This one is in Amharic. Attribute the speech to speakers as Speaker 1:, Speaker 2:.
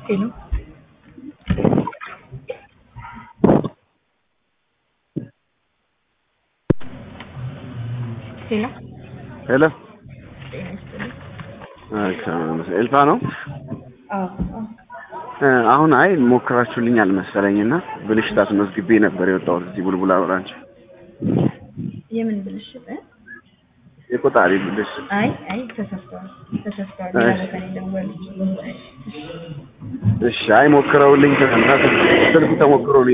Speaker 1: Hello. Hello.
Speaker 2: Hello. ኤልፋ ነው። አሁን አይ ሞክራችሁልኛል መሰለኝና ብልሽት አስመዝግቤ ነበር የወጣሁት እዚህ ቡልቡላ ብራንች።
Speaker 1: የምን ብልሽት?
Speaker 2: የቆጣሪ ብልሽት።
Speaker 1: አይ ተሳስተዋል። ሌላ ቦታ ላይ ደወሉት።
Speaker 2: እሺ አይ ሞክረውልኝ ስልኩ ተሞክሮ